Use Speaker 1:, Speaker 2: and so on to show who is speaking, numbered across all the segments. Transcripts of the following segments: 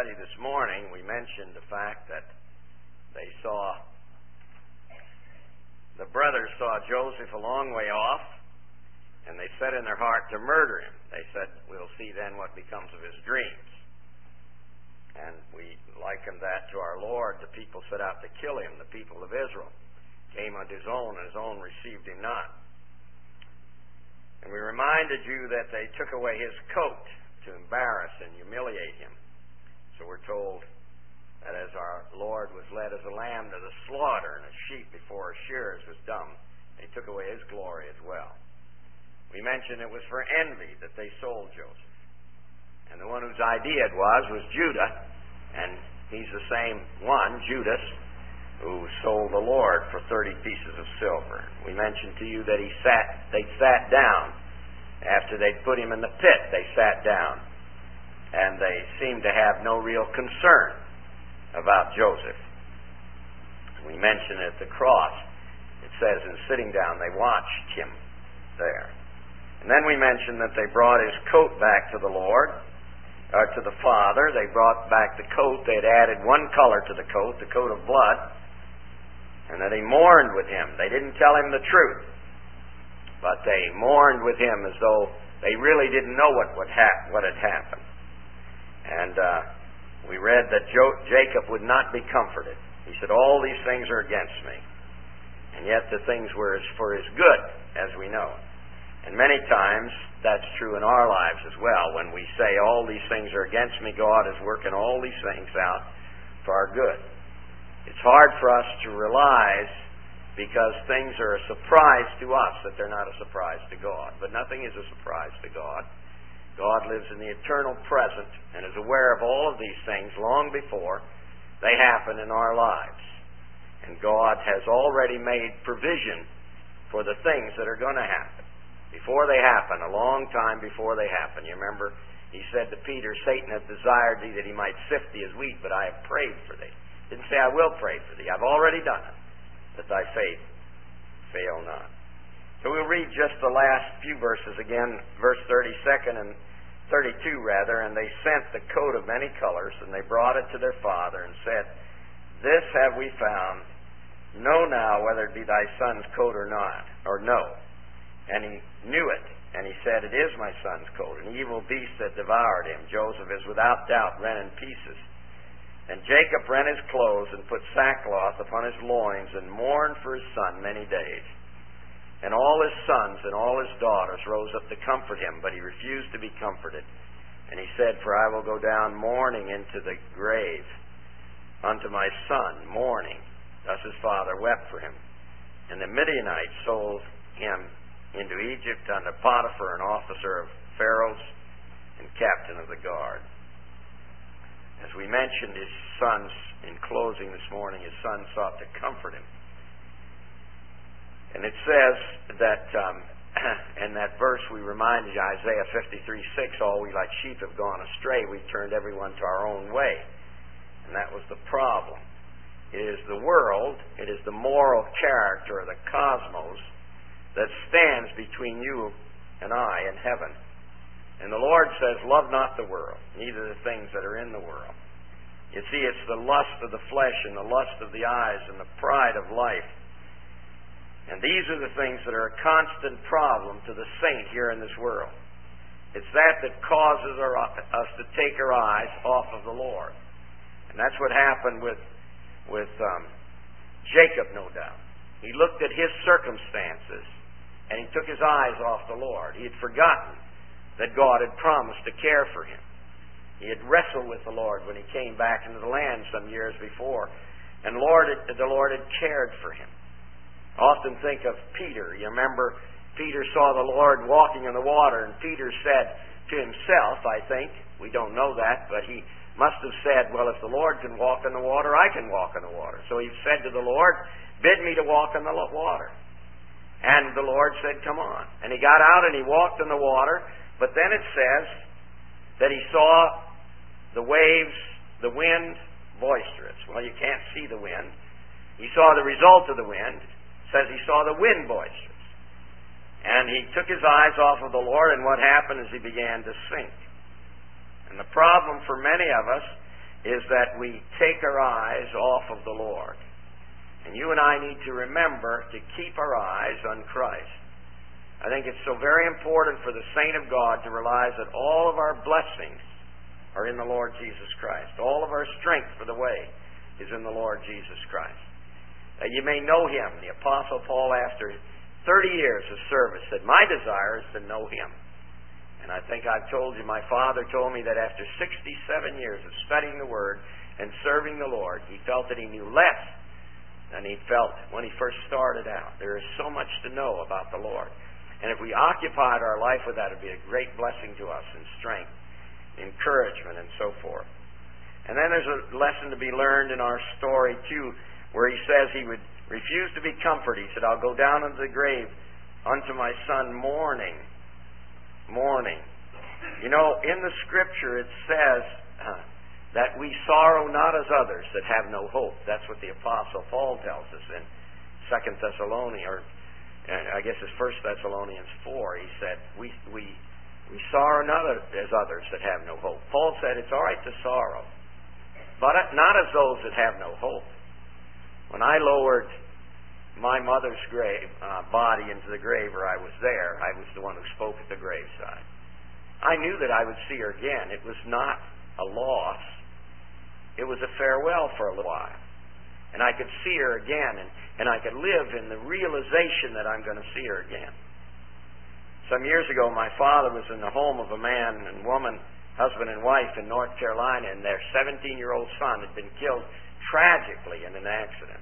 Speaker 1: study this morning, we mentioned the fact that the brothers saw Joseph a long way off, and they set in their heart to murder him. They said, "We'll see then what becomes of his dreams." And we likened that to our Lord. The people set out to kill him. The people of Israel came unto his own, and his own received him not. And we reminded you that they took away his coat to embarrass and humiliate him. So we're told that as our Lord was led as a lamb to the slaughter, and a sheep before her shearers was dumb, they took away his glory as well. We mentioned it was for envy that they sold Joseph. And the one whose idea it was Judah, and he's the same one, Judas, who sold the Lord for 30 pieces of silver. We mentioned to you that they sat down. After they'd put him in the pit, they sat down. And they seemed to have no real concern about Joseph. We mentioned at the cross, it says in sitting down, they watched him there. And then we mentioned that they brought his coat back to the Lord, or to the Father. They brought back the coat. They had added one color to the coat of blood, and that they mourned with him. They didn't tell him the truth, but they mourned with him as though they really didn't know what had happened. And we read that Jacob would not be comforted. He said, "All these things are against me." And yet the things were for his good, as we know. And many times that's true in our lives as well. When we say, "All these things are against me," God is working all these things out for our good. It's hard for us to realize, because things are a surprise to us, that they're not a surprise to God. But nothing is a surprise to God. God lives in the eternal present and is aware of all of these things long before they happen in our lives. And God has already made provision for the things that are going to happen before they happen, a long time before they happen. You remember, he said to Peter, "Satan hath desired thee that he might sift thee as wheat, but I have prayed for thee." Didn't say, "I will pray for thee." I've already done it, that thy faith fail not. So we'll read just the last few verses again, verse 32 and 32 rather. "And they sent the coat of many colors, and they brought it to their father, and said, This have we found. Know now whether it be thy son's coat or not, or no. And he knew it, and he said, It is my son's coat. An evil beast that devoured him. Joseph is without doubt rent in pieces. And Jacob rent his clothes, and put sackcloth upon his loins, and mourned for his son many days. And all his sons and all his daughters rose up to comfort him, but he refused to be comforted. And he said, For I will go down mourning into the grave unto my son, mourning. Thus his father wept for him. And the Midianites sold him into Egypt unto Potiphar, an officer of Pharaoh's and captain of the guard." As we mentioned, his sons, in closing this morning, his sons sought to comfort him. And it says that, in that verse we reminded you, Isaiah 53:6, "All we like sheep have gone astray, we've turned everyone to our own way." And that was the problem. It is the world, it is the moral character of the cosmos that stands between you and I and heaven. And the Lord says, "Love not the world, neither the things that are in the world." You see, it's the lust of the flesh and the lust of the eyes and the pride of life. And these are the things that are a constant problem to the saint here in this world. It's that causes us to take our eyes off of the Lord. And that's what happened with Jacob, no doubt. He looked at his circumstances, and he took his eyes off the Lord. He had forgotten that God had promised to care for him. He had wrestled with the Lord when he came back into the land some years before, and the Lord had cared for him. I often think of Peter. You remember, Peter saw the Lord walking in the water, and Peter said to himself, I think, we don't know that, but he must have said, "Well, if the Lord can walk in the water, I can walk in the water." So he said to the Lord, "Bid me to walk in the water." And the Lord said, "Come on." And he got out and he walked in the water, but then it says that he saw the waves, the wind, boisterous. Well, you can't see the wind. He saw the result of the wind. It says he saw the wind boisterous. And he took his eyes off of the Lord, and what happened is he began to sink. And the problem for many of us is that we take our eyes off of the Lord. And you and I need to remember to keep our eyes on Christ. I think it's so very important for the saint of God to realize that all of our blessings are in the Lord Jesus Christ. All of our strength for the way is in the Lord Jesus Christ. You may know Him. The Apostle Paul, after 30 years of service, said, "My desire is to know Him." And I think I've told you, my father told me that after 67 years of studying the Word and serving the Lord, he felt that he knew less than he felt when he first started out. There is so much to know about the Lord. And if we occupied our life with that, it would be a great blessing to us in strength, encouragement, and so forth. And then there's a lesson to be learned in our story, too, where he says he would refuse to be comforted. He said, "I'll go down into the grave unto my son mourning." Mourning. You know, in the Scripture it says that we sorrow not as others that have no hope. That's what the Apostle Paul tells us in 2 Thessalonians, or I guess it's 1 Thessalonians 4. He said, we sorrow not as others that have no hope. Paul said it's all right to sorrow, but not as those that have no hope. When I lowered my mother's body into the grave, where I was there, I was the one who spoke at the graveside. I knew that I would see her again. It was not a loss. It was a farewell for a little while. And I could see her again, and I could live in the realization that I'm going to see her again. Some years ago, my father was in the home of a man and woman, husband and wife in North Carolina, and their 17-year-old son had been killed tragically in an accident.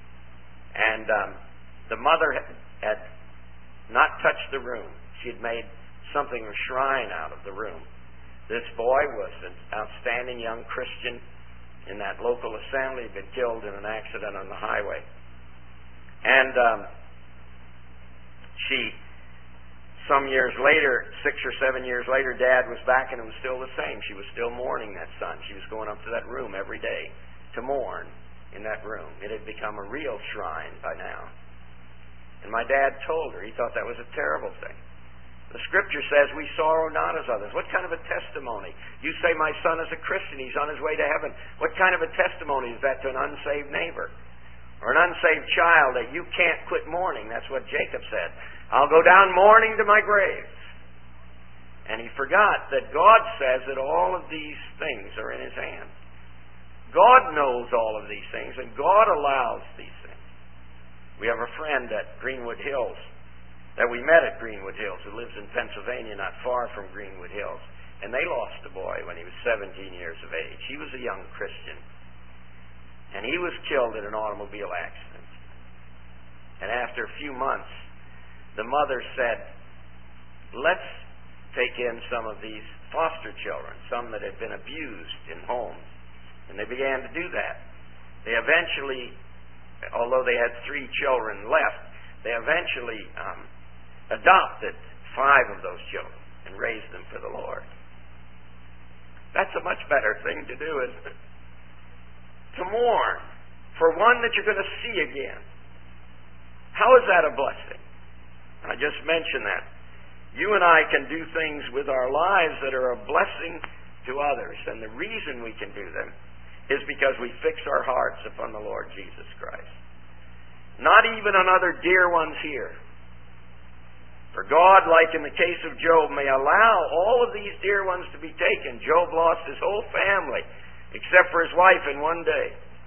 Speaker 1: And the mother had not touched the room. She had made something of a shrine out of the room. This boy was an outstanding young Christian in that local assembly. Had been killed in an accident on the highway. And some years later, 6 or 7 years later, Dad was back and it was still the same. She was still mourning that son. She was going up to that room every day to mourn in that room. It had become a real shrine by now. And my dad told her, he thought that was a terrible thing. The Scripture says we sorrow not as others. What kind of a testimony? You say my son is a Christian, he's on his way to heaven. What kind of a testimony is that to an unsaved neighbor? Or an unsaved child that you can't quit mourning? That's what Jacob said. I'll go down mourning to my grave. And he forgot that God says that all of these things are in His hands. God knows all of these things, and God allows these things. We have a friend at Greenwood Hills that we met at Greenwood Hills, who lives in Pennsylvania, not far from Greenwood Hills. And they lost a boy when he was 17 years of age. He was a young Christian. And he was killed in an automobile accident. And after a few months, the mother said, "Let's take in some of these foster children, some that had been abused in homes." And they began to do that. They eventually, although they had 3 children left, they eventually adopted 5 of those children and raised them for the Lord. That's a much better thing to do, isn't it? To mourn for one that you're going to see again. How is that a blessing? I just mentioned that. You and I can do things with our lives that are a blessing to others. And the reason we can do them is because we fix our hearts upon the Lord Jesus Christ. Not even on other dear ones here. For God, like in the case of Job, may allow all of these dear ones to be taken. Job lost his whole family, except for his wife in one day.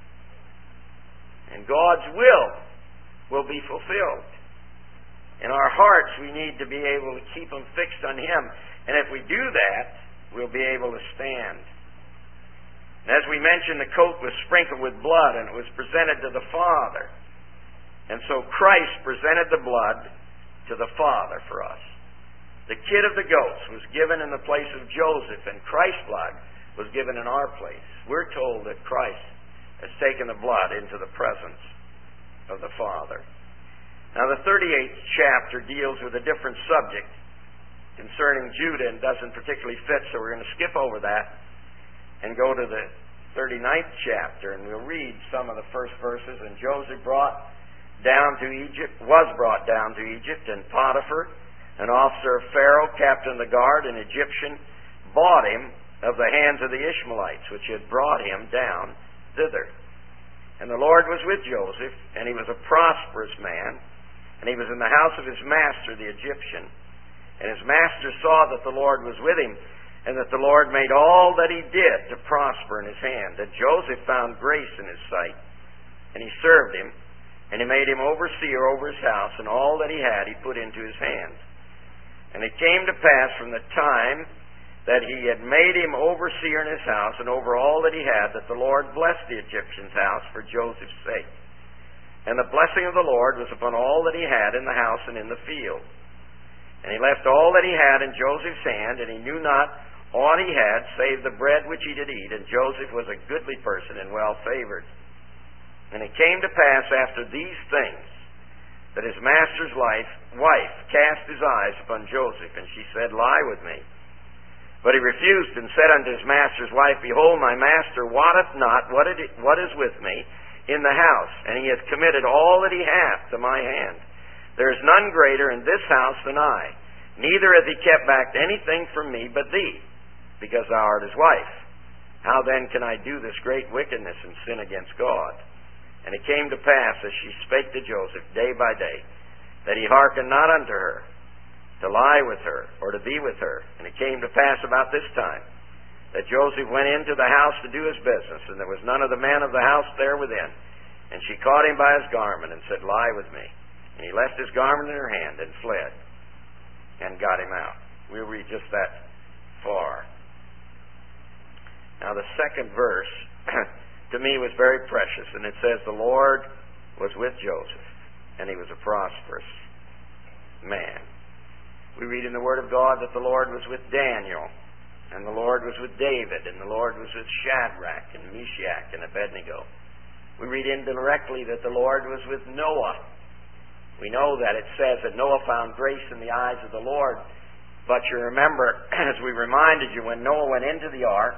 Speaker 1: And God's will be fulfilled. In our hearts, we need to be able to keep them fixed on Him. And if we do that, we'll be able to stand. And as we mentioned, the coat was sprinkled with blood, and it was presented to the Father. And so Christ presented the blood to the Father for us. The kid of the goats was given in the place of Joseph, and Christ's blood was given in our place. We're told that Christ has taken the blood into the presence of the Father. Now, the 38th chapter deals with a different subject concerning Judah and doesn't particularly fit, so we're going to skip over that and go to the 39th chapter, and we'll read some of the first verses. And Joseph was brought down to Egypt, and Potiphar, an officer of Pharaoh, captain of the guard, an Egyptian, bought him of the hands of the Ishmaelites, which had brought him down thither. And the Lord was with Joseph, and he was a prosperous man, and he was in the house of his master, the Egyptian. And his master saw that the Lord was with him, and that the Lord made all that he did to prosper in his hand. And Joseph found grace in his sight, and he served him, and he made him overseer over his house, and all that he had he put into his hands. And it came to pass from the time that he had made him overseer in his house, and over all that he had, that the Lord blessed the Egyptian's house for Joseph's sake. And the blessing of the Lord was upon all that he had in the house and in the field. And he left all that he had in Joseph's hand, and he knew not aught he had, save the bread which he did eat. And Joseph was a goodly person and well favored. And it came to pass after these things, that his master's wife cast his eyes upon Joseph, and she said, Lie with me. But he refused, and said unto his master's wife, Behold, my master wotteth not what is with me in the house, and he hath committed all that he hath to my hand. There is none greater in this house than I. Neither hath he kept back anything from me but thee, because thou art his wife. How then can I do this great wickedness and sin against God? And it came to pass, as she spake to Joseph day by day, that he hearkened not unto her, to lie with her, or to be with her. And it came to pass about this time, that Joseph went into the house to do his business, and there was none of the men of the house there within. And she caught him by his garment, and said, Lie with me. And he left his garment in her hand, and fled, and got him out. We'll read just that far. Now the second verse to me was very precious, and it says, The Lord was with Joseph, and he was a prosperous man. We read in the Word of God that the Lord was with Daniel, and the Lord was with David, and the Lord was with Shadrach and Meshach and Abednego. We read indirectly that the Lord was with Noah. We know that it says that Noah found grace in the eyes of the Lord, but you remember, as we reminded you, when Noah went into the ark,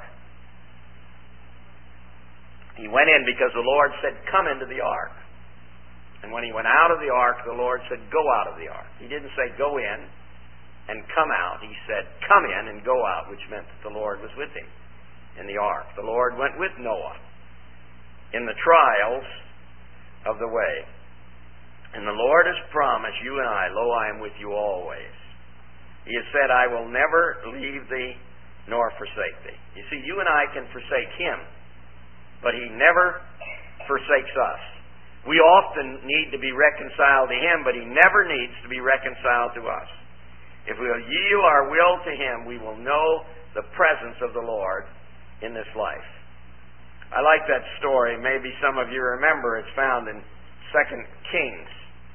Speaker 1: he went in because the Lord said, Come into the ark. And when he went out of the ark, the Lord said, Go out of the ark. He didn't say, Go in and come out. He said, Come in and go out, which meant that the Lord was with him in the ark. The Lord went with Noah in the trials of the way. And the Lord has promised you and I, Lo, I am with you always. He has said, I will never leave thee nor forsake thee. You see, you and I can forsake him, but he never forsakes us. We often need to be reconciled to him, but he never needs to be reconciled to us. If we will yield our will to him, we will know the presence of the Lord in this life. I like that story. Maybe some of you remember. It's found in 2 Kings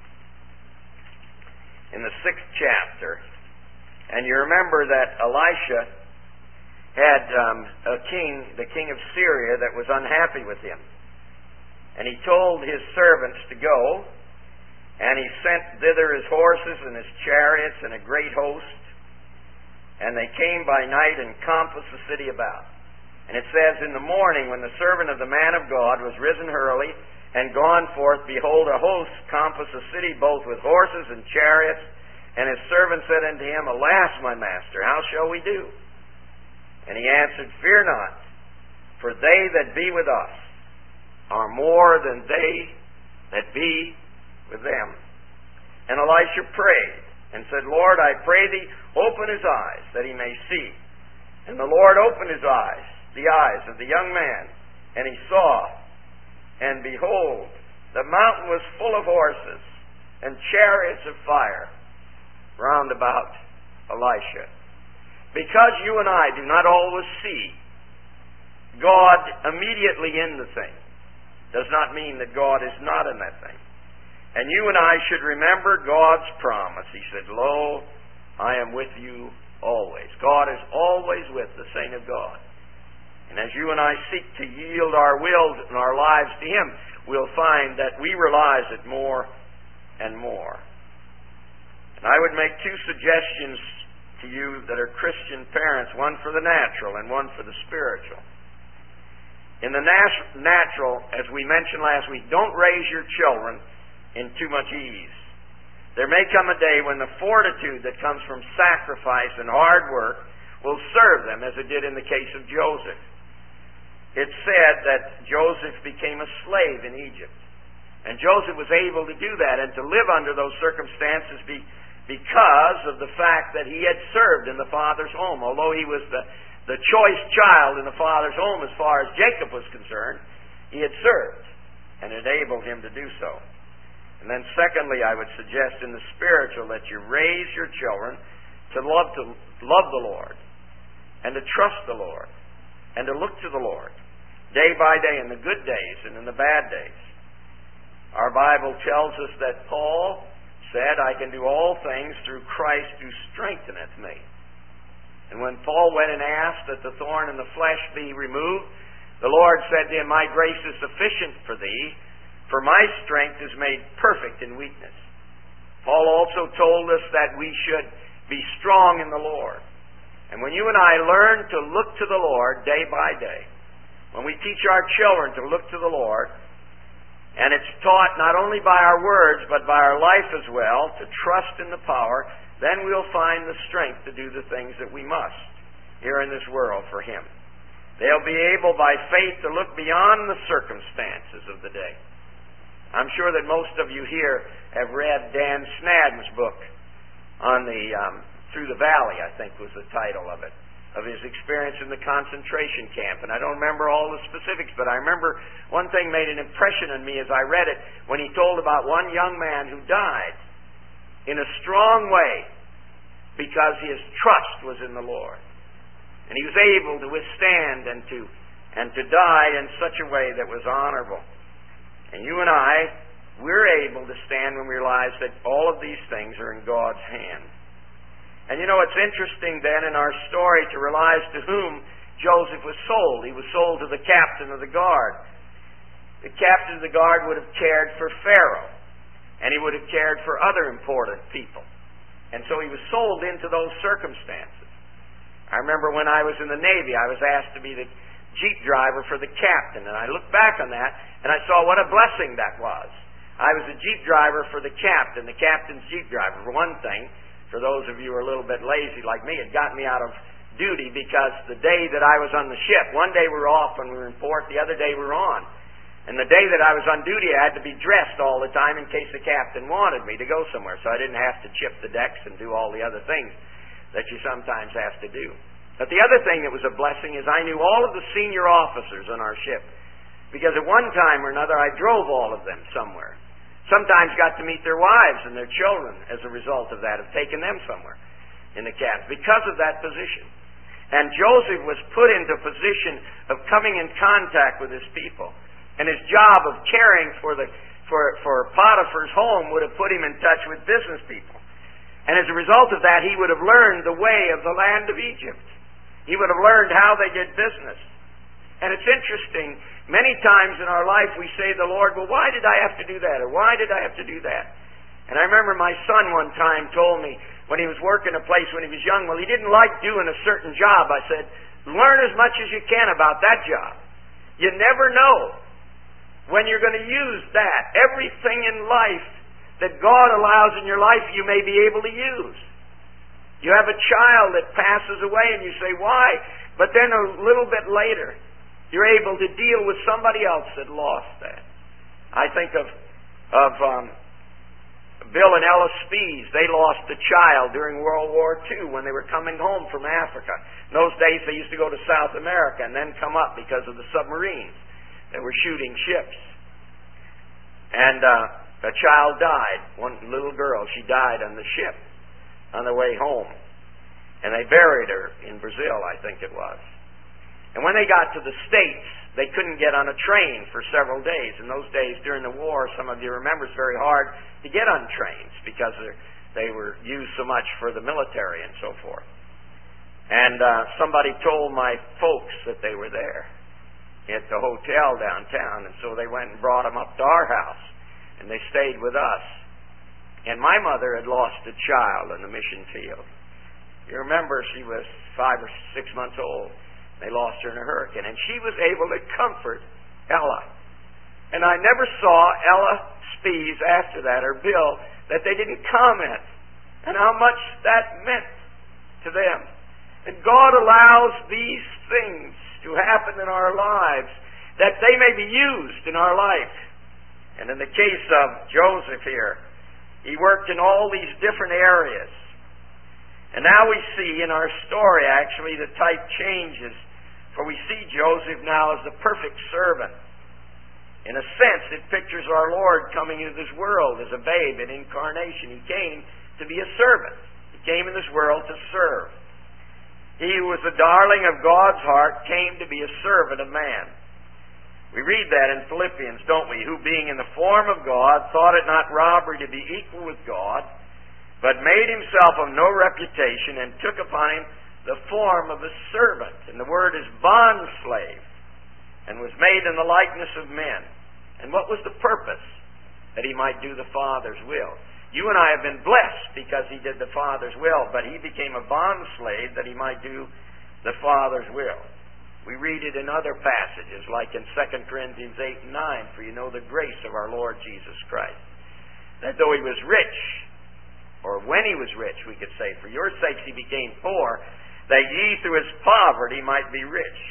Speaker 1: in the 6th chapter. And you remember that Elisha had the king of Syria, that was unhappy with him. And he told his servants to go, and he sent thither his horses and his chariots and a great host. And they came by night and compassed the city about. And it says, In the morning, when the servant of the man of God was risen early and gone forth, behold, a host compassed the city both with horses and chariots. And his servant said unto him, Alas, my master, how shall we do? And he answered, Fear not, for they that be with us are more than they that be with them. And Elisha prayed and said, Lord, I pray thee, open his eyes, that he may see. And the Lord opened his eyes, the eyes of the young man, and he saw. And behold, the mountain was full of horses and chariots of fire round about Elisha. Because you and I do not always see God immediately in the thing, does not mean that God is not in that thing. And you and I should remember God's promise. He said, Lo, I am with you always. God is always with the saint of God. And as you and I seek to yield our wills and our lives to him, we'll find that we realize it more and more. And I would make two suggestions to you that are Christian parents, one for the natural and one for the spiritual. In the natural, as we mentioned last week, don't raise your children in too much ease. There may come a day when the fortitude that comes from sacrifice and hard work will serve them, as it did in the case of Joseph. It's said that Joseph became a slave in Egypt. And Joseph was able to do that and to live under those circumstances because of the fact that he had served in the father's home. Although he was the choice child in the father's home as far as Jacob was concerned, he had served and enabled him to do so. And then secondly, I would suggest in the spiritual that you raise your children to love the Lord and to trust the Lord and to look to the Lord day by day in the good days and in the bad days. Our Bible tells us that Paul said, I can do all things through Christ who strengtheneth me. And when Paul went and asked that the thorn in the flesh be removed, the Lord said to him, my grace is sufficient for thee, for my strength is made perfect in weakness. Paul also told us that we should be strong in the Lord. And when you and I learn to look to the Lord day by day, when we teach our children to look to the Lord, and it's taught not only by our words, but by our life as well, to trust in the power, then we'll find the strength to do the things that we must here in this world for Him. They'll be able by faith to look beyond the circumstances of the day. I'm sure that most of you here have read Dan Snadden's book on the Through the Valley, I think was the title of it, of his experience in the concentration camp. And I don't remember all the specifics, but I remember one thing made an impression on me as I read it when he told about one young man who died in a strong way because his trust was in the Lord. And he was able to withstand and to die in such a way that was honorable. And you and I, we're able to stand when we realize that all of these things are in God's hand. And you know, it's interesting then in our story to realize to whom Joseph was sold. He was sold to the captain of the guard. The captain of the guard would have cared for Pharaoh, and he would have cared for other important people. And so he was sold into those circumstances. I remember when I was in the Navy, I was asked to be the Jeep driver for the captain, and I looked back on that, and I saw what a blessing that was. I was a Jeep driver for the captain's Jeep driver. For one thing, for those of you who are a little bit lazy like me, it got me out of duty because the day that I was on the ship, one day we were off when we were in port, the other day we were on. And the day that I was on duty, I had to be dressed all the time in case the captain wanted me to go somewhere, so I didn't have to chip the decks and do all the other things that you sometimes have to do. But the other thing that was a blessing is I knew all of the senior officers on our ship, because at one time or another I drove all of them somewhere. Sometimes got to meet their wives and their children as a result of that, of taking them somewhere in the cabin, because of that position. And Joseph was put into a position of coming in contact with his people. And his job of caring for Potiphar's home would have put him in touch with business people. And as a result of that, he would have learned the way of the land of Egypt. He would have learned how they did business. And it's interesting, many times in our life we say to the Lord, well, why did I have to do that? Or why did I have to do that? And I remember my son one time told me, when he was working a place when he was young, well, he didn't like doing a certain job. I said, learn as much as you can about that job. You never know when you're going to use that. Everything in life that God allows in your life, you may be able to use. You have a child that passes away and you say, why? But then a little bit later, you're able to deal with somebody else that lost that. I think of Bill and Ella Spies. They lost a child during World War II when they were coming home from Africa. In those days, they used to go to South America and then come up because of the submarines that were shooting ships. And a child died. One little girl, she died on the ship on the way home. And they buried her in Brazil, I think it was. And when they got to the States, they couldn't get on a train for several days. In those days, during the war, some of you remember, it's very hard to get on trains because they were used so much for the military and so forth. And somebody told my folks that they were there at the hotel downtown, and so they went and brought them up to our house, and they stayed with us. And my mother had lost a child in the mission field. You remember, she was 5 or 6 months old. They lost her in a hurricane, and she was able to comfort Ella. And I never saw Ella Spies after that, or Bill, that they didn't comment on how much that meant to them. And God allows these things to happen in our lives that they may be used in our life. And in the case of Joseph here, he worked in all these different areas. And now we see in our story, actually, the type changes. For we see Joseph now as the perfect servant. In a sense, it pictures our Lord coming into this world as a babe in incarnation. He came to be a servant. He came in this world to serve. He who was the darling of God's heart came to be a servant of man. We read that in Philippians, don't we? Who being in the form of God, thought it not robbery to be equal with God, but made himself of no reputation, and took upon him the form of a servant. And the word is bondslave, and was made in the likeness of men. And what was the purpose? That he might do the Father's will. You and I have been blessed because he did the Father's will, but he became a bondslave that he might do the Father's will. We read it in other passages, like in 2 Corinthians 8 and 9, for you know the grace of our Lord Jesus Christ, that though he was rich, or when he was rich, we could say, for your sakes he became poor, that ye through his poverty might be rich.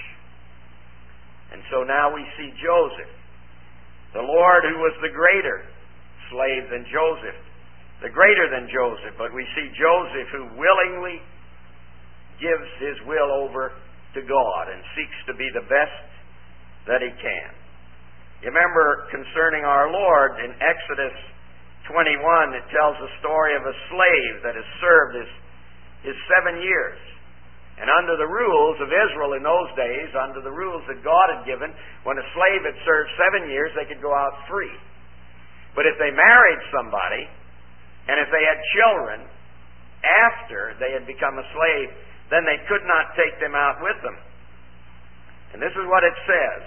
Speaker 1: And so now we see Joseph, the Lord who was the greater slave than Joseph, the greater than Joseph, but we see Joseph who willingly gives his will over to God and seeks to be the best that he can. You remember concerning our Lord in Exodus 21, it tells the story of a slave that has served his 7 years. And under the rules of Israel in those days, under the rules that God had given, when a slave had served 7 years, they could go out free. But if they married somebody, and if they had children after they had become a slave, then they could not take them out with them. And this is what it says.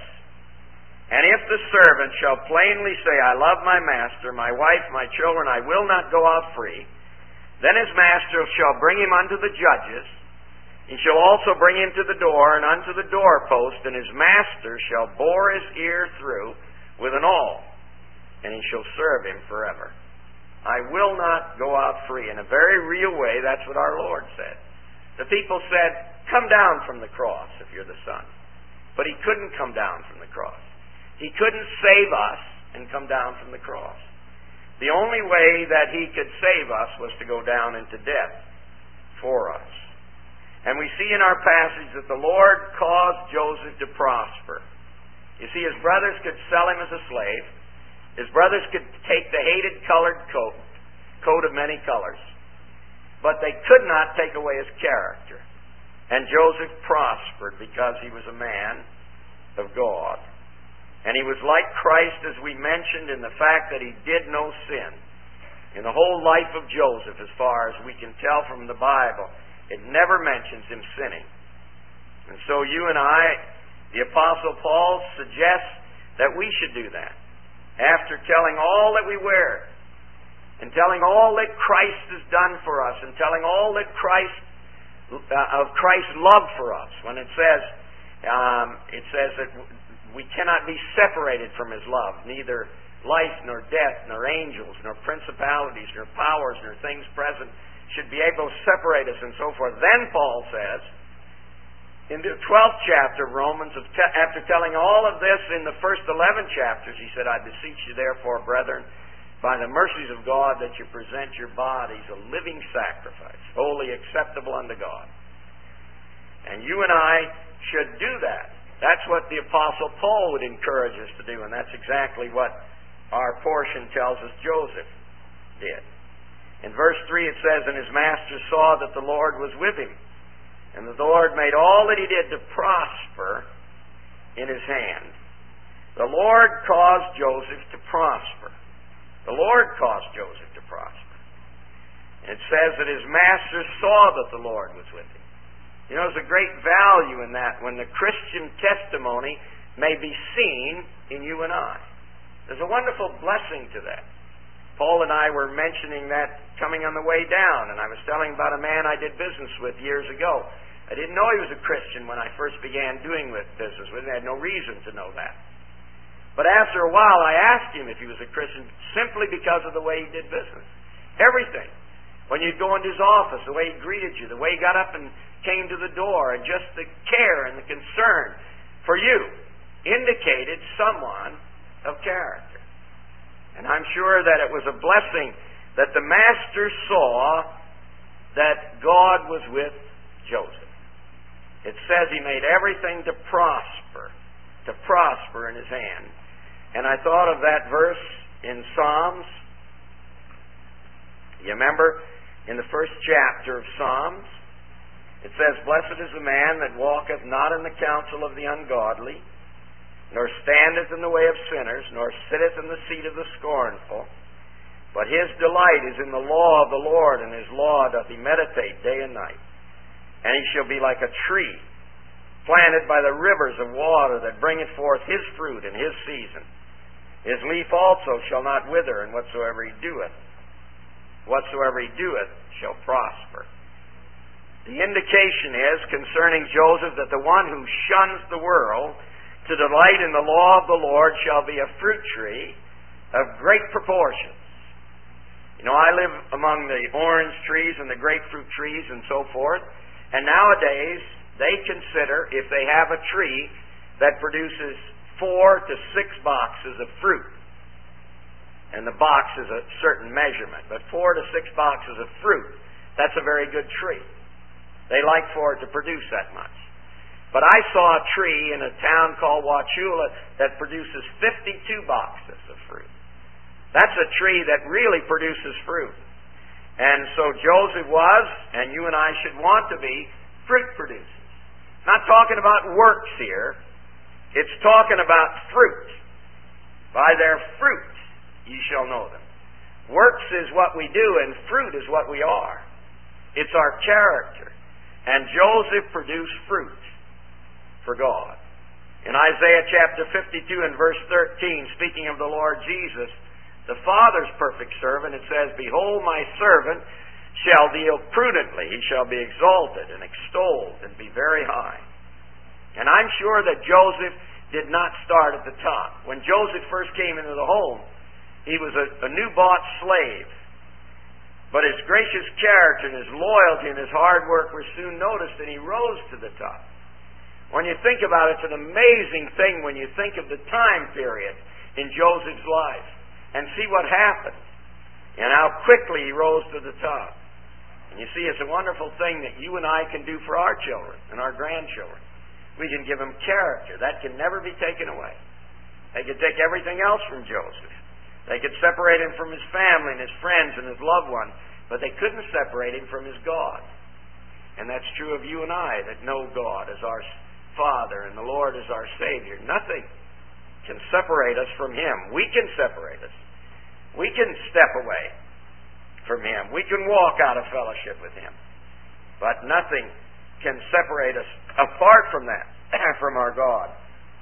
Speaker 1: And if the servant shall plainly say, I love my master, my wife, my children, I will not go out free, then his master shall bring him unto the judges. He shall also bring him to the door and unto the doorpost, and his master shall bore his ear through with an awl, and he shall serve him forever. I will not go out free. In a very real way, that's what our Lord said. The people said, come down from the cross if you're the Son. But he couldn't come down from the cross. He couldn't save us and come down from the cross. The only way that he could save us was to go down into death for us. And we see in our passage that the Lord caused Joseph to prosper. You see, his brothers could sell him as a slave. His brothers could take the hated colored coat of many colors. But they could not take away his character. And Joseph prospered because he was a man of God. And he was like Christ, as we mentioned, in the fact that he did no sin. In the whole life of Joseph, as far as we can tell from the Bible, it never mentions him sinning. And so you and I, the Apostle Paul suggests that we should do that. After telling all that we wear, and telling all that Christ has done for us, and telling all that of Christ's love for us, when it says that we cannot be separated from his love, neither life, nor death, nor angels, nor principalities, nor powers, nor things present should be able to separate us, and so forth. Then Paul says, in the 12th chapter of Romans, after telling all of this in the first 11 chapters, he said, I beseech you therefore, brethren, by the mercies of God, that you present your bodies a living sacrifice, wholly acceptable unto God. And you and I should do that. That's what the Apostle Paul would encourage us to do, and that's exactly what our portion tells us Joseph did. In verse 3 it says, and his master saw that the Lord was with him, and the Lord made all that he did to prosper in his hand. The Lord caused Joseph to prosper. The Lord caused Joseph to prosper. And it says that his master saw that the Lord was with him. You know, there's a great value in that when the Christian testimony may be seen in you and I. There's a wonderful blessing to that. Paul and I were mentioning that coming on the way down, and I was telling about a man I did business with years ago. I didn't know he was a Christian when I first began doing business with him. I had no reason to know that. But after a while, I asked him if he was a Christian simply because of the way he did business. Everything. When you'd go into his office, the way he greeted you, the way he got up and came to the door, and just the care and the concern for you indicated someone of character. And I'm sure that it was a blessing that the Master saw that God was with Joseph. It says he made everything to prosper in his hand. And I thought of that verse in Psalms. You remember in the first chapter of Psalms, it says, "Blessed is the man that walketh not in the counsel of the ungodly, nor standeth in the way of sinners, nor sitteth in the seat of the scornful. But his delight is in the law of the Lord, and his law doth he meditate day and night. And he shall be like a tree planted by the rivers of water, that bringeth forth his fruit in his season. His leaf also shall not wither, and whatsoever he doeth shall prosper." The indication is concerning Joseph that the one who shuns the world to delight in the law of the Lord shall be a fruit tree of great proportions. You know, I live among the orange trees and the grapefruit trees and so forth, and nowadays they consider, if they have a tree that produces 4 to 6 boxes of fruit, and the box is a certain measurement, but 4 to 6 boxes of fruit, that's a very good tree. They like for it to produce that much. But I saw a tree in a town called Wauchula that produces 52 boxes of fruit. That's a tree that really produces fruit. And so Joseph was, and you and I should want to be, fruit producers. Not talking about works here. It's talking about fruit. By their fruit ye shall know them. Works is what we do, and fruit is what we are. It's our character. And Joseph produced fruit for God. In Isaiah chapter 52 and verse 13, speaking of the Lord Jesus, the Father's perfect servant, it says, "Behold, my servant shall deal prudently. He shall be exalted and extolled and be very high." And I'm sure that Joseph did not start at the top. When Joseph first came into the home, he was a new-bought slave. But his gracious character and his loyalty and his hard work were soon noticed, and he rose to the top. When you think about it, it's an amazing thing when you think of the time period in Joseph's life and see what happened and how quickly he rose to the top. And you see, it's a wonderful thing that you and I can do for our children and our grandchildren. We can give them character. That can never be taken away. They could take everything else from Joseph. They could separate him from his family and his friends and his loved ones, but they couldn't separate him from his God. And that's true of you and I that know God as our Father and the Lord as our Savior. Nothing can separate us from Him. We can separate us. We can step away from Him. We can walk out of fellowship with Him. But nothing can separate us apart from that, from our God.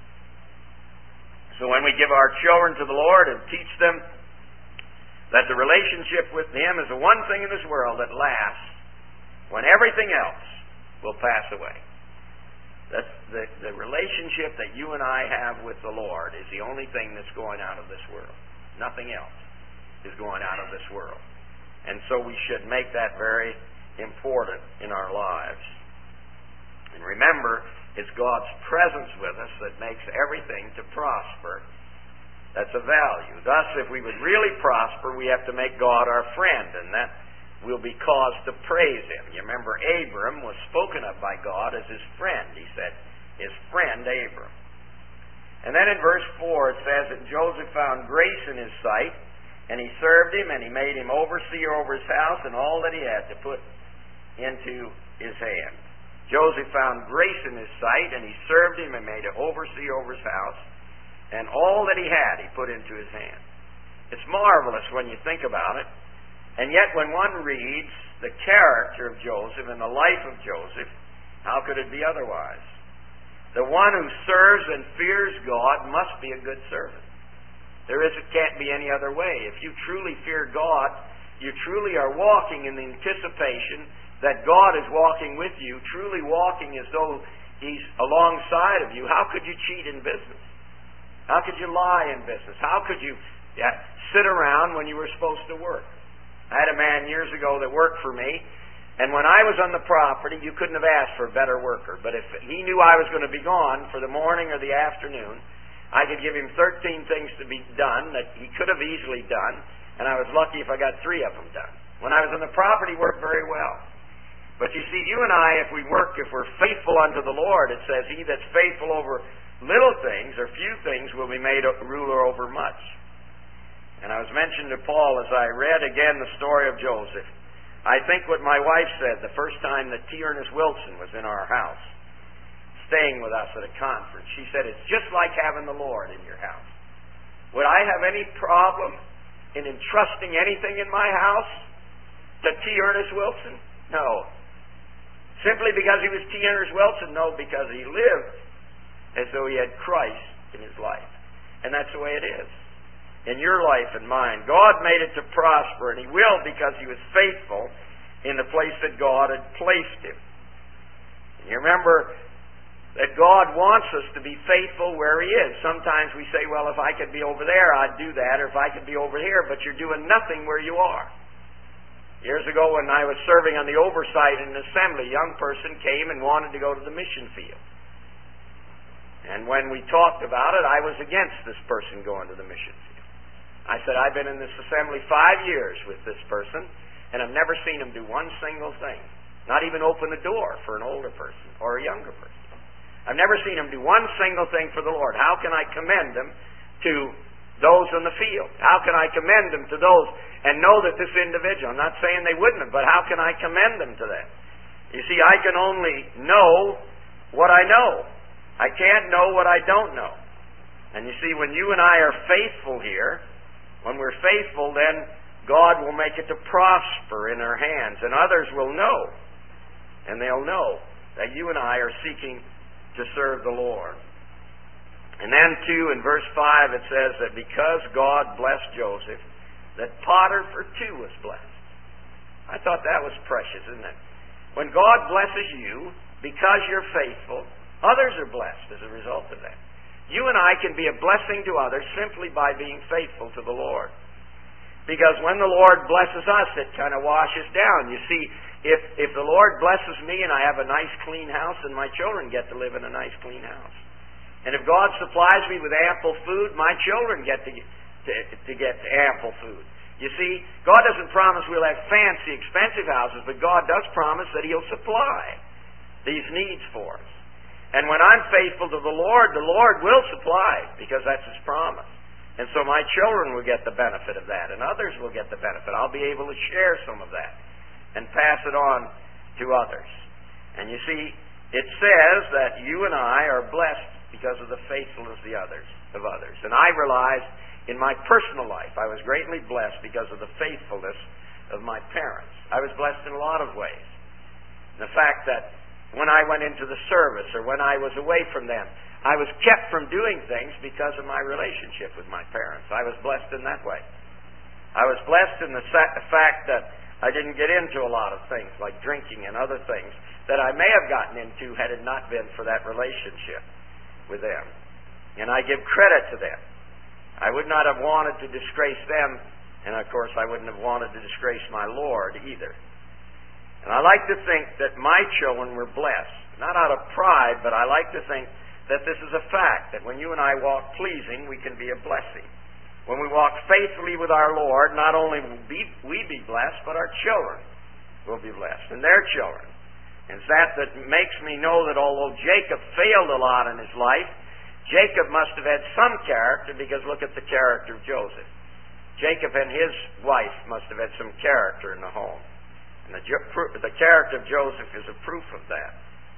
Speaker 1: So when we give our children to the Lord and teach them that the relationship with Him is the one thing in this world that lasts when everything else will pass away. The relationship that you and I have with the Lord is the only thing that's going out of this world. Nothing else is going out of this world. And so we should make that very important in our lives. And remember, it's God's presence with us that makes everything to prosper. That's a value. Thus, if we would really prosper, we have to make God our friend, and that will be cause to praise Him. You remember Abram was spoken of by God as His friend. He said, His friend Abram. And then in verse 4 it says that Joseph found grace in his sight, and he served him, and he made him overseer over his house and all that he had to put into his hand. Joseph found grace in his sight, and he served him and made him overseer over his house, and all that he had he put into his hand. It's marvelous when you think about it. And yet when one reads the character of Joseph and the life of Joseph, how could it be otherwise? The one who serves and fears God must be a good servant. Can't be any other way. If you truly fear God, you truly are walking in the anticipation that God is walking with you, truly walking as though He's alongside of you. How could you cheat in business? How could you lie in business? How could you sit around when you were supposed to work? I had a man years ago that worked for me, And when I was on the property, you couldn't have asked for a better worker. But if he knew I was going to be gone for the morning or the afternoon, I could give him 13 things to be done that he could have easily done, and I was lucky if I got 3 of them done. When I was on the property, it worked very well. But you see, you and I, if we're faithful unto the Lord, it says, he that's faithful over little things or few things will be made a ruler over much. And I was mentioning to Paul as I read again the story of Joseph, I think what my wife said the first time that T. Ernest Wilson was in our house, staying with us at a conference. She said, it's just like having the Lord in your house. Would I have any problem in entrusting anything in my house to T. Ernest Wilson? No. Simply because he was T. Ernest Wilson? No, because he lived as though he had Christ in his life. And that's the way it is. In your life and mine, God made it to prosper, and he will because he was faithful in the place that God had placed him. And you remember that God wants us to be faithful where he is. Sometimes we say, well, if I could be over there, I'd do that, or if I could be over here, but you're doing nothing where you are. Years ago when I was serving on the oversight in an assembly, a young person came and wanted to go to the mission field. And when we talked about it, I was against this person going to the mission field. I said, I've been in this assembly 5 years with this person, and I've never seen him do one single thing. Not even open a door for an older person or a younger person. I've never seen him do one single thing for the Lord. How can I commend him to those in the field? How can I commend him to those and know that this individual, I'm not saying they wouldn't have, but how can I commend them to that? You see, I can only know what I know. I can't know what I don't know. And you see, when you and I are faithful here, when we're faithful, then God will make it to prosper in our hands, and others will know. And they'll know that you and I are seeking to serve the Lord. And then, too, in verse 5, it says that because God blessed Joseph, that Potiphar, too, was blessed. I thought that was precious, isn't it? When God blesses you, because you're faithful, others are blessed as a result of that. You and I can be a blessing to others simply by being faithful to the Lord. Because when the Lord blesses us, it kind of washes down. You see, if the Lord blesses me and I have a nice clean house, and my children get to live in a nice clean house. And if God supplies me with ample food, my children get to get ample food. You see, God doesn't promise we'll have fancy, expensive houses, but God does promise that he'll supply these needs for us. And when I'm faithful to the Lord will supply, because that's his promise. And so my children will get the benefit of that, and others will get the benefit. I'll be able to share some of that and pass it on to others. And you see, it says that you and I are blessed because of the faithfulness of others. And I realized in my personal life, I was greatly blessed because of the faithfulness of my parents. I was blessed in a lot of ways. The fact that when I went into the service or when I was away from them, I was kept from doing things because of my relationship with my parents. I was blessed in that way. I was blessed in the fact that I didn't get into a lot of things like drinking and other things that I may have gotten into had it not been for that relationship with them. And I give credit to them. I would not have wanted to disgrace them, and of course I wouldn't have wanted to disgrace my Lord either. And I like to think that my children were blessed, not out of pride, but I like to think that this is a fact, that when you and I walk pleasing, we can be a blessing. When we walk faithfully with our Lord, not only will we be blessed, but our children will be blessed, and their children. And it's that makes me know that although Jacob failed a lot in his life, Jacob must have had some character, because look at the character of Joseph. Jacob and his wife must have had some character in the home. And the character of Joseph is a proof of that.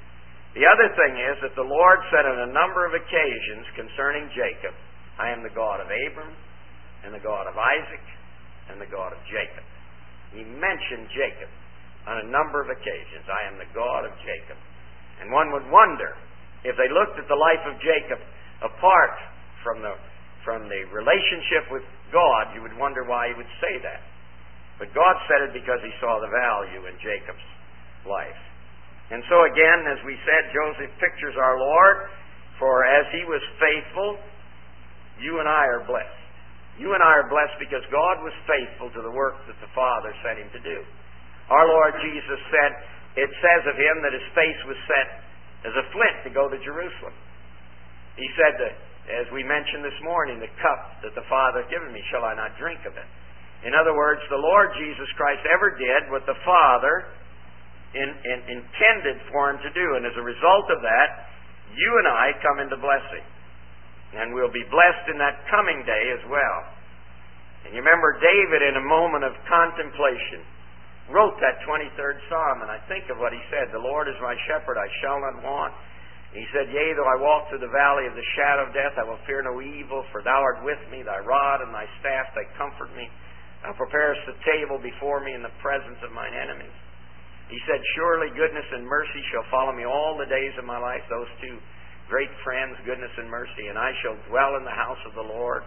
Speaker 1: The other thing is that the Lord said on a number of occasions concerning Jacob, I am the God of Abram, and the God of Isaac, and the God of Jacob. He mentioned Jacob on a number of occasions. I am the God of Jacob. And one would wonder, if they looked at the life of Jacob apart from the relationship with God, you would wonder why he would say that. But God said it because he saw the value in Jacob's life. And so again, as we said, Joseph pictures our Lord, for as he was faithful, you and I are blessed. You and I are blessed because God was faithful to the work that the Father sent him to do. Our Lord Jesus said, it says of him that his face was set as a flint to go to Jerusalem. He said that, as we mentioned this morning, the cup that the Father hath given me, shall I not drink of it? In other words, the Lord Jesus Christ ever did what the Father intended for him to do. And as a result of that, you and I come into blessing. And we'll be blessed in that coming day as well. And you remember David, in a moment of contemplation, wrote that 23rd Psalm, and I think of what he said, the Lord is my shepherd, I shall not want. He said, yea, though I walk through the valley of the shadow of death, I will fear no evil, for thou art with me, thy rod and thy staff, they comfort me. Thou preparest the table before me in the presence of mine enemies. He said, surely goodness and mercy shall follow me all the days of my life, those two great friends, goodness and mercy, and I shall dwell in the house of the Lord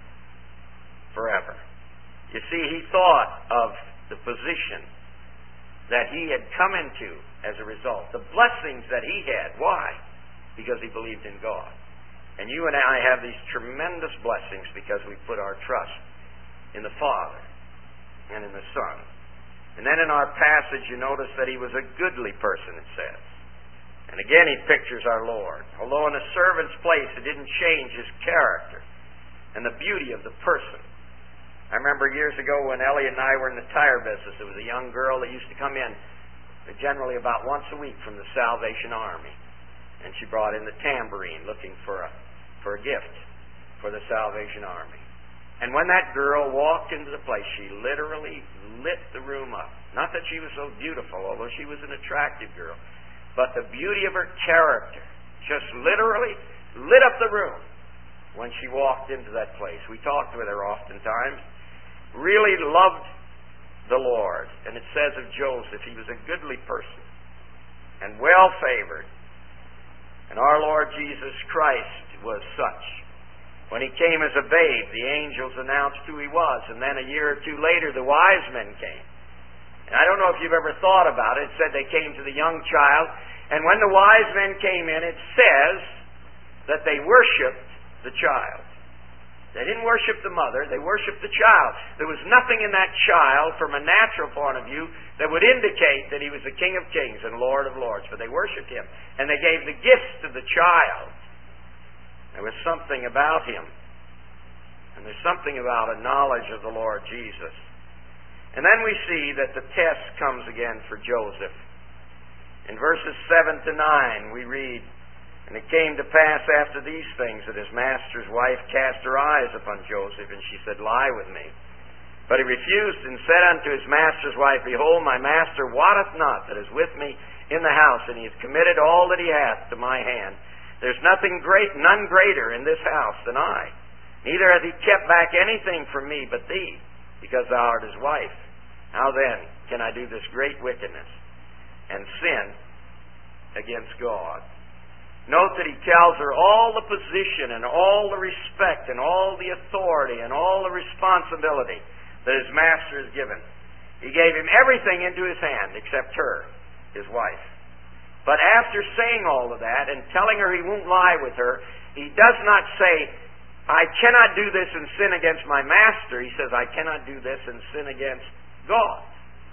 Speaker 1: forever. You see, he thought of the position that he had come into as a result. The blessings that he had. Why? Because he believed in God. And you and I have these tremendous blessings because we put our trust in the Father and in the Son. And then in our passage you notice that he was a goodly person, it says. And again he pictures our Lord. Although in a servant's place, it didn't change his character and the beauty of the person. I remember years ago when Elliot and I were in the tire business, there was a young girl that used to come in generally about once a week from the Salvation Army. And she brought in the tambourine looking for a gift for the Salvation Army. And when that girl walked into the place, she literally lit the room up. Not that she was so beautiful, although she was an attractive girl, but the beauty of her character just literally lit up the room when she walked into that place. We talked with her oftentimes. Really loved the Lord. And it says of Joseph, he was a goodly person and well favored. And our Lord Jesus Christ was such. When he came as a babe, the angels announced who he was. And then a year or two later, the wise men came. And I don't know if you've ever thought about it. It said they came to the young child. And when the wise men came in, it says that they worshipped the child. They didn't worship the mother, they worshiped the child. There was nothing in that child from a natural point of view that would indicate that he was the King of Kings and Lord of Lords, but they worshipped him. And they gave the gifts to the child. There was something about him. And there's something about a knowledge of the Lord Jesus. And then we see that the test comes again for Joseph. In verses 7 to 9 we read, and it came to pass after these things that his master's wife cast her eyes upon Joseph, and she said, lie with me. But he refused and said unto his master's wife, behold, my master wotteth not that is with me in the house, and he hath committed all that he hath to my hand. There's none greater in this house than I. Neither hath he kept back anything from me but thee, because thou art his wife. How then can I do this great wickedness and sin against God? Note that he tells her all the position and all the respect and all the authority and all the responsibility that his master has given. He gave him everything into his hand except her, his wife. But after saying all of that and telling her he won't lie with her, he does not say, I cannot do this and sin against my master. He says, I cannot do this and sin against God.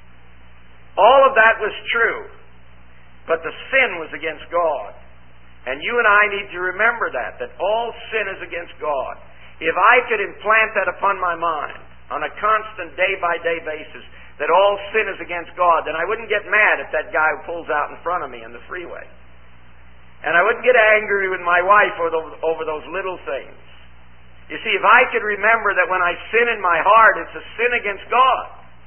Speaker 1: All of that was true, but the sin was against God. And you and I need to remember that all sin is against God. If I could implant that upon my mind on a constant day-by-day basis, that all sin is against God, then I wouldn't get mad at that guy who pulls out in front of me in the freeway. And I wouldn't get angry with my wife over those little things. You see, if I could remember that when I sin in my heart, it's a sin against God.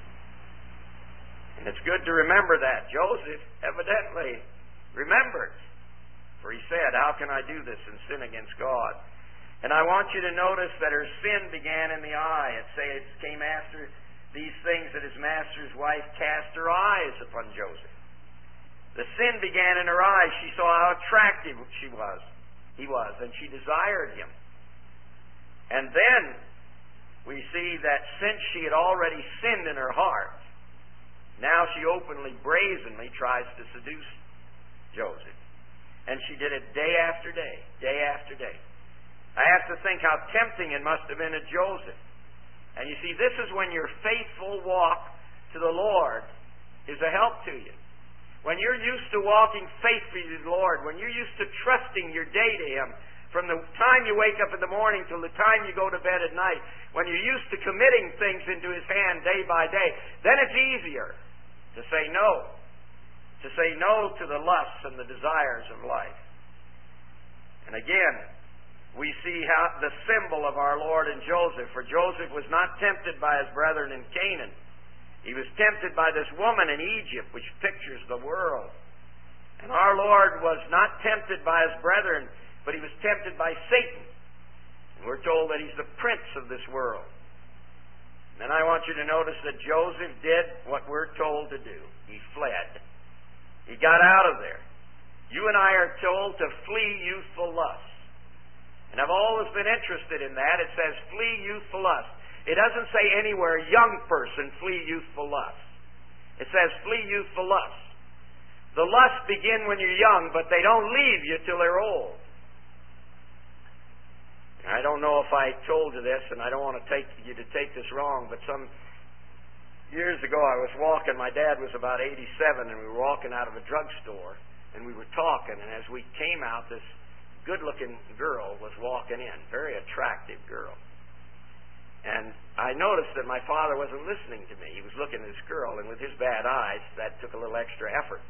Speaker 1: And it's good to remember that. Joseph evidently remembered. For he said, how can I do this and sin against God? And I want you to notice that her sin began in the eye. It says it came after these things that his master's wife cast her eyes upon Joseph. The sin began in her eyes. She saw how attractive he was, and she desired him. And then we see that since she had already sinned in her heart, now she openly, brazenly tries to seduce Joseph. And she did it day after day, day after day. I have to think how tempting it must have been to Joseph. And you see, this is when your faithful walk to the Lord is a help to you. When you're used to walking faithfully to the Lord, when you're used to trusting your day to Him, from the time you wake up in the morning till the time you go to bed at night, when you're used to committing things into His hand day by day, then it's easier to say no. To say no to the lusts and the desires of life. And again, we see how the symbol of our Lord in Joseph. For Joseph was not tempted by his brethren in Canaan. He was tempted by this woman in Egypt, which pictures the world. And our Lord was not tempted by his brethren, but He was tempted by Satan. And we're told that he's the prince of this world. And I want you to notice that Joseph did what we're told to do. He fled. He got out of there. You and I are told to flee youthful lust. And I've always been interested in that. It says flee youthful lust. It doesn't say anywhere, young person, flee youthful lust. It says flee youthful lust. The lusts begin when you're young, but they don't leave you till they're old. I don't know if I told you this, and I don't want to take you to take this wrong, but some years ago I was walking. My dad was about 87, and we were walking out of a drugstore, and we were talking, and as we came out, this good-looking girl was walking in, very attractive girl. And I noticed that my father wasn't listening to me. He was looking at this girl, and with his bad eyes, that took a little extra effort.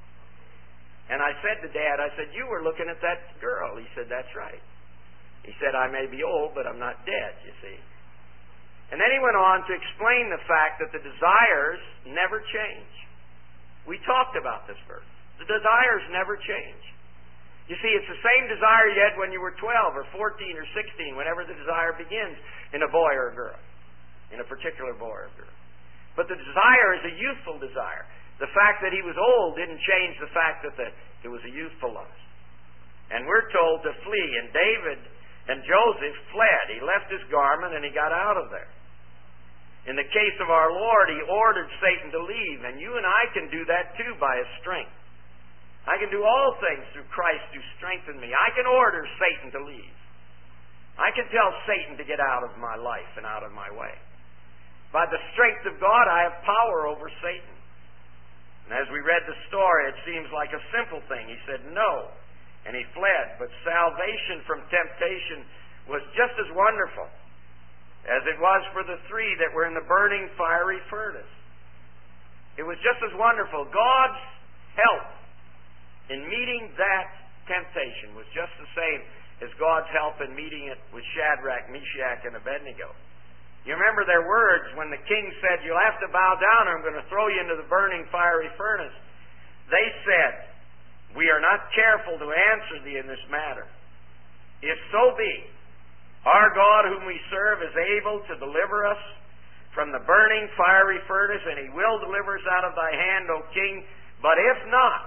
Speaker 1: And I said to Dad, I said, "You were looking at that girl." He said, "That's right." He said, "I may be old, but I'm not dead, you see." And then he went on to explain the fact that the desires never change. We talked about this verse. The desires never change. You see, it's the same desire you had when you were 12 or 14 or 16, whenever the desire begins in a boy or a girl, in a particular boy or girl. But the desire is a youthful desire. The fact that he was old didn't change the fact that it was a youthful lust. And we're told to flee, and David and Joseph fled. He left his garment and he got out of there. In the case of our Lord, He ordered Satan to leave, and you and I can do that too by His strength. I can do all things through Christ who strengthened me. I can order Satan to leave. I can tell Satan to get out of my life and out of my way. By the strength of God, I have power over Satan. And as we read the story, it seems like a simple thing. He said no, and he fled. But salvation from temptation was just as wonderful as it was for the three that were in the burning fiery furnace. It was just as wonderful. God's help in meeting that temptation was just the same as God's help in meeting it with Shadrach, Meshach, and Abednego. You remember their words when the king said, "You'll have to bow down or I'm going to throw you into the burning fiery furnace." They said, "We are not careful to answer thee in this matter. If so be, our God whom we serve is able to deliver us from the burning fiery furnace, and He will deliver us out of thy hand, O king. But if not,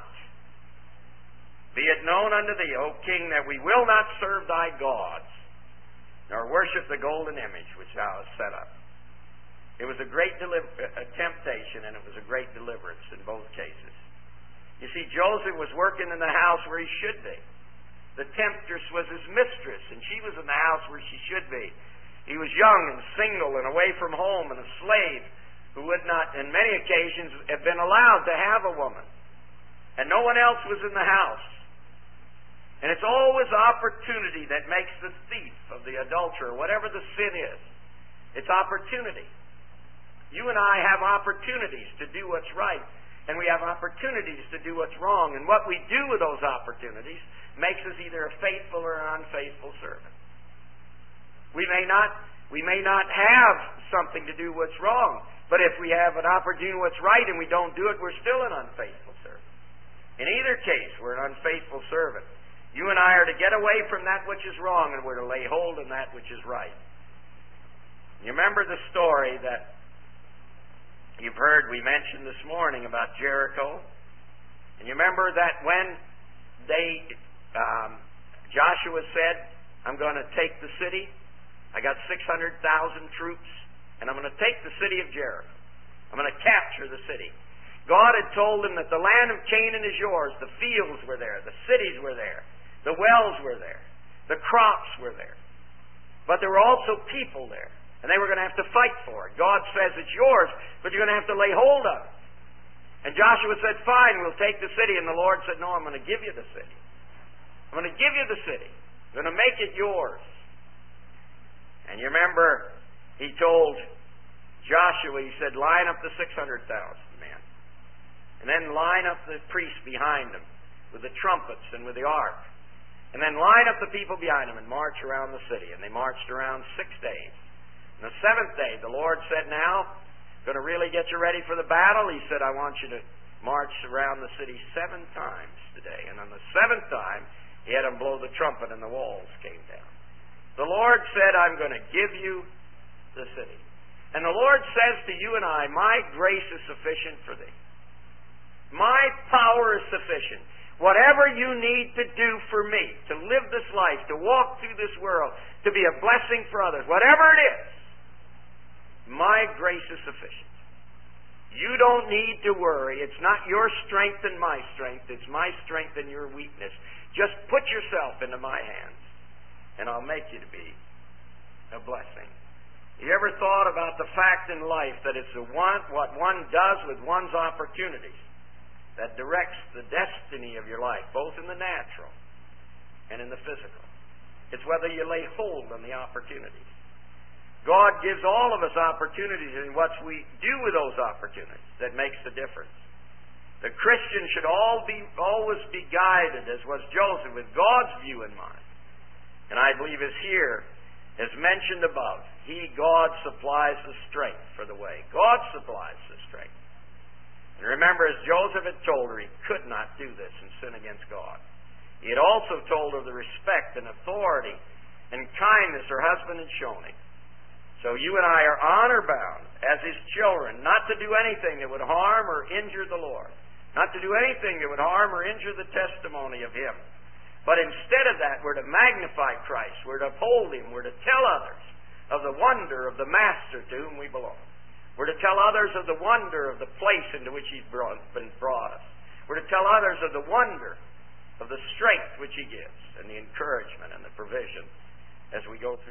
Speaker 1: be it known unto thee, O king, that we will not serve thy gods, nor worship the golden image which thou hast set up." It was a great temptation, and it was a great deliverance in both cases. You see, Joseph was working in the house where he should be. The temptress was his mistress, and she was in the house where she should be. He was young and single and away from home and a slave who would not, in many occasions, have been allowed to have a woman. And no one else was in the house. And it's always opportunity that makes the thief of the adulterer, whatever the sin is. It's opportunity. You and I have opportunities to do what's right, and we have opportunities to do what's wrong. And what we do with those opportunities makes us either a faithful or an unfaithful servant. We may not have something to do what's wrong, but if we have an opportunity to do what's right and we don't do it, we're still an unfaithful servant. In either case, we're an unfaithful servant. You and I are to get away from that which is wrong, and we're to lay hold on that which is right. You remember the story that you've heard we mentioned this morning about Jericho? And you remember that when Joshua said, "I'm going to take the city. I got 600,000 troops, and I'm going to take the city of Jericho. I'm going to capture the city." God had told him that the land of Canaan is yours. The fields were there. The cities were there. The wells were there. The crops were there. But there were also people there, and they were going to have to fight for it. God says it's yours, but you're going to have to lay hold of it. And Joshua said, fine, we'll take the city. And the Lord said, no, I'm going to give you the city. I'm going to give you the city. I'm going to make it yours. And you remember, he told Joshua, he said, line up the 600,000 men. And then line up the priests behind them with the trumpets and with the ark. And then line up the people behind them and march around the city. And they marched around 6 days. And the seventh day, the Lord said, now, going to really get you ready for the battle? He said, I want you to march around the city 7 times today. And on the 7th time, he had them blow the trumpet and the walls came down. The Lord said, I'm going to give you the city. And the Lord says to you and I, my grace is sufficient for thee. My power is sufficient. Whatever you need to do for me, to live this life, to walk through this world, to be a blessing for others, whatever it is, my grace is sufficient. You don't need to worry. It's not your strength and my strength. It's my strength and your weakness. Just put yourself into my hands, and I'll make you to be a blessing. You ever thought about the fact in life that it's what one does with one's opportunities that directs the destiny of your life, both in the natural and in the physical? It's whether you lay hold on the opportunities. God gives all of us opportunities, and what we do with those opportunities that makes the difference. The Christian should always be guided, as was Joseph, with God's view in mind. And I believe as here, as mentioned above, God supplies the strength for the way. God supplies the strength. And remember, as Joseph had told her, he could not do this and sin against God. He had also told her the respect and authority and kindness her husband had shown him. So you and I are honor-bound as his children, not to do anything that would harm or injure the Lord, not to do anything that would harm or injure the testimony of him. But instead of that, we're to magnify Christ, we're to uphold him, we're to tell others of the wonder of the Master to whom we belong. We're to tell others of the wonder of the place into which he's brought us. We're to tell others of the wonder of the strength which he gives and the encouragement and the provision as we go through